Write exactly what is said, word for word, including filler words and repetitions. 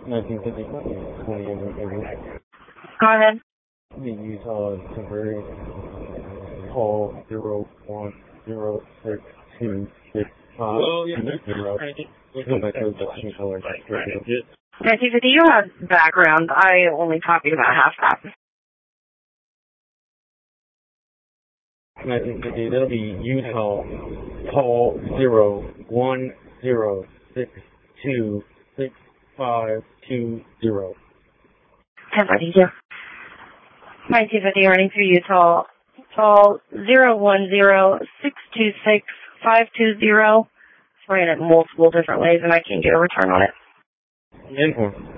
nineteen fifty, twenty Go ahead. The Utah temporary call zero one zero six two six five zero. nineteen fifty, you have background. I only copied about half that. nineteen fifty, that'll be Utah call zero one zero six two six five two zero. ten forty-two. nineteen fifty, running through Utah. Call zero one zero six two six five two zero. It's ran it multiple different ways, and I can't get a return on it. Inform.